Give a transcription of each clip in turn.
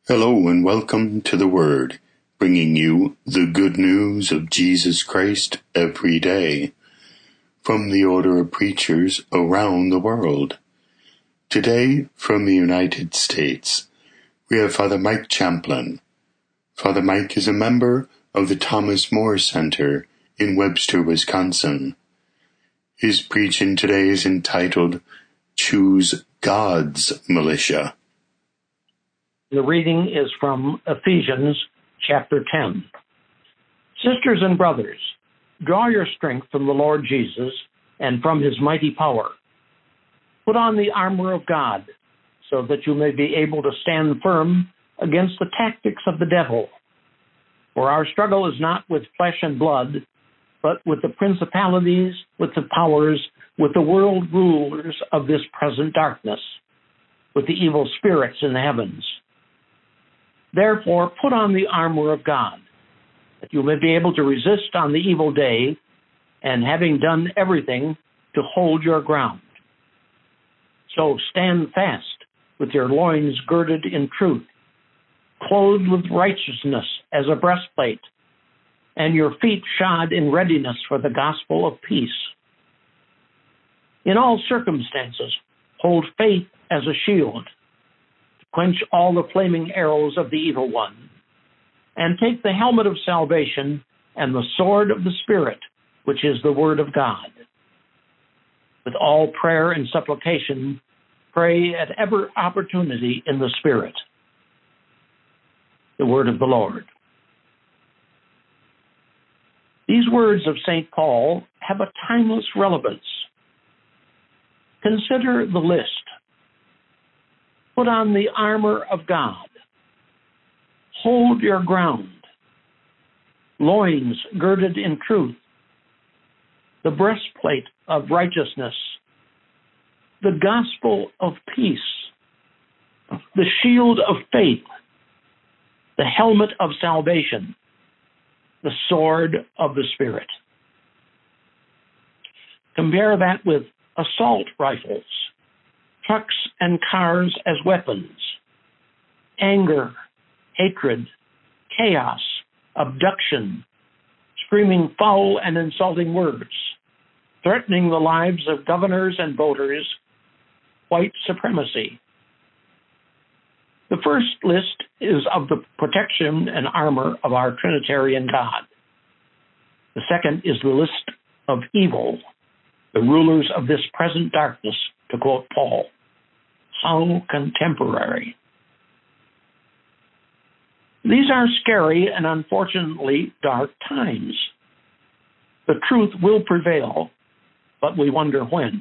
Hello and welcome to The Word, bringing you the good news of Jesus Christ every day from the order of preachers around the world. Today, from the United States, we have Father Mike Champlin. Father Mike is a member of the Thomas More Center in Webster, Wisconsin. His preaching today is entitled, Choose God's Militia. The reading is from Ephesians chapter 10. Sisters and brothers, draw your strength from the Lord Jesus and from his mighty power. Put on the armor of God so that you may be able to stand firm against the tactics of the devil. For our struggle is not with flesh and blood, but with the principalities, with the powers, with the world rulers of this present darkness, with the evil spirits in the heavens. Therefore, put on the armor of God, that you may be able to resist on the evil day, and having done everything, to hold your ground. So stand fast, with your loins girded in truth, clothed with righteousness as a breastplate, and your feet shod in readiness for the gospel of peace. In all circumstances, hold faith as a shield, quench all the flaming arrows of the evil one, and take the helmet of salvation and the sword of the Spirit, which is the word of God. With all prayer and supplication, pray at every opportunity in the Spirit. The word of the Lord. These words of St. Paul have a timeless relevance. Consider the list. Put on the armor of God. Hold your ground. Loins girded in truth. The breastplate of righteousness. The gospel of peace. The shield of faith. The helmet of salvation. The sword of the Spirit. Compare that with assault rifles, trucks and cars as weapons, anger, hatred, chaos, abduction, screaming foul and insulting words, threatening the lives of governors and voters, white supremacy. The first list is of the protection and armor of our Trinitarian God. The second is the list of evil, the rulers of this present darkness, to quote Paul. How contemporary. These are scary and unfortunately dark times. The truth will prevail, but we wonder when.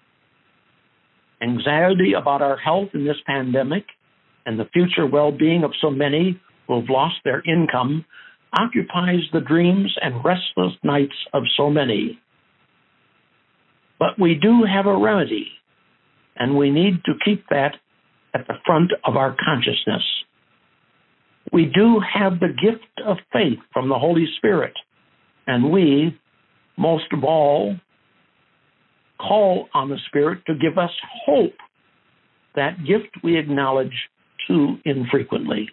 Anxiety about our health in this pandemic and the future well-being of so many who have lost their income occupies the dreams and restless nights of so many. But we do have a remedy, and we need to keep that at the front of our consciousness. We do have the gift of faith from the Holy Spirit, and we, most of all, call on the Spirit to give us hope. That gift we acknowledge too infrequently.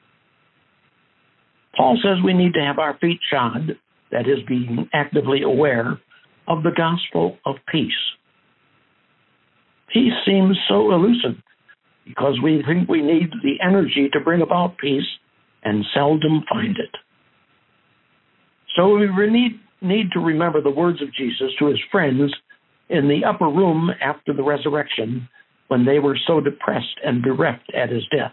Paul says we need to have our feet shod, that is, being actively aware of the gospel of peace. Peace seems so elusive because we think we need the energy to bring about peace and seldom find it. So we need to remember the words of Jesus to his friends in the upper room after the resurrection when they were so depressed and bereft at his death.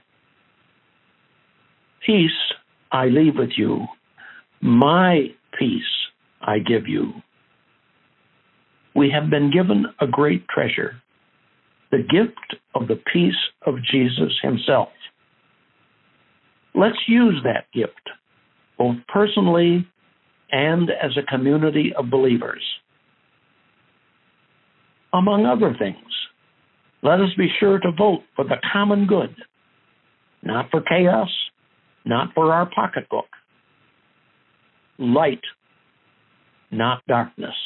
Peace I leave with you. My peace I give you. We have been given a great treasure, the gift of the peace of Jesus himself. Let's use that gift, both personally and as a community of believers. Among other things, let us be sure to vote for the common good, not for chaos, not for our pocketbook. Light, not darkness.